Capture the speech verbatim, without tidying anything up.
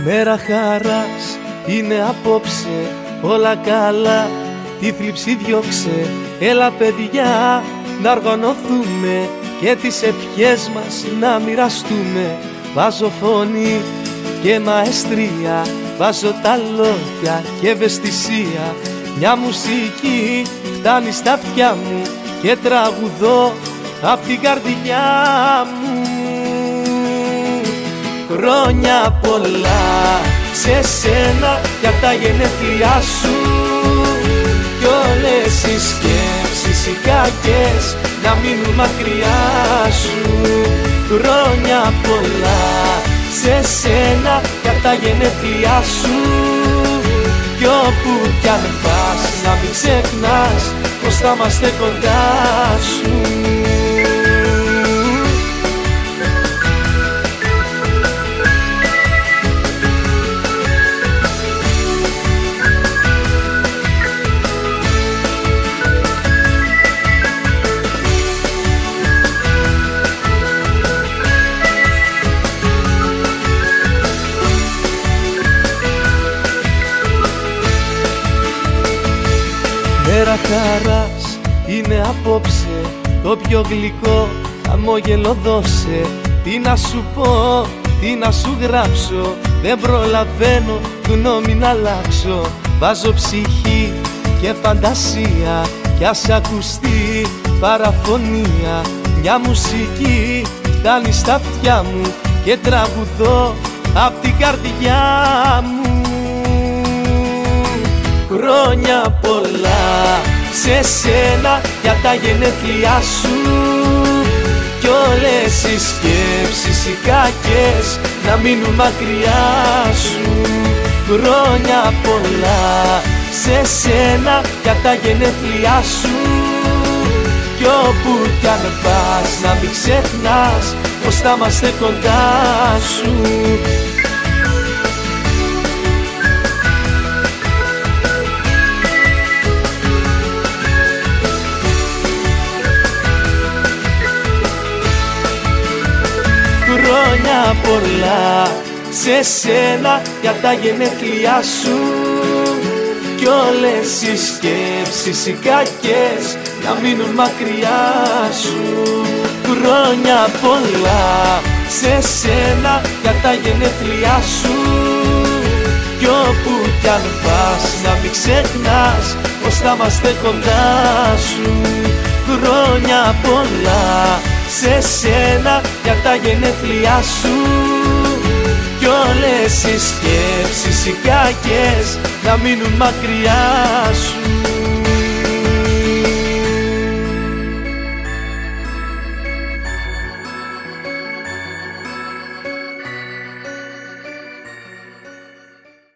Μέρα χαράς είναι απόψε, όλα καλά, τη θλίψη διώξε. Έλα παιδιά να οργανωθούμε και τις ευχές μας να μοιραστούμε. Βάζω φωνή και μαεστρία, βάζω τα λόγια και ευαισθησία. Μια μουσική φτάνει στα αυτιά μου και τραγουδώ απ' την καρδιά μου. Χρόνια πολλά σε σένα για τα γενέθλιά σου, κι όλες οι σκέψεις οι κακές να μείνουν μακριά σου. Χρόνια πολλά σε σένα για τα γενέθλιά σου, κι όπου κι αν πας να μην ξεχνάς πως θα είμαστε κοντά σου. Μέρα χαράς είναι απόψε, το πιο γλυκό χαμόγελο δώσε. Τι να σου πω, τι να σου γράψω, δεν προλαβαίνω γνώμη να αλλάξω. Βάζω ψυχή και φαντασία κι ας ακουστεί παραφωνία. Μια μουσική φτάνει στα αυτιά μου και τραγουδώ απ' την καρδιά μου. Χρόνια πολλά σε σένα για τα γενέθλιά σου, κι όλες οι σκέψεις οι κακές να μείνουν μακριά σου. Χρόνια πολλά σε σένα για τα γενέθλιά σου, κι όπου κι αν πας να μην ξεχνάς πως θα είμαστε κοντά σου. Χρόνια πολλά σε σένα για τα γενέθλιά σου, κι όλες οι σκέψεις οι κακές να μείνουν μακριά σου. Χρόνια πολλά σε σένα για τα γενέθλιά σου, κι όπου κι αν πας να μην ξεχνάς πως θα είμαστε κοντά σου. Χρόνια πολλά σε σένα για τα γενέθλιά σου, κι όλες οι σκέψεις οι κακές να μείνουν μακριά σου.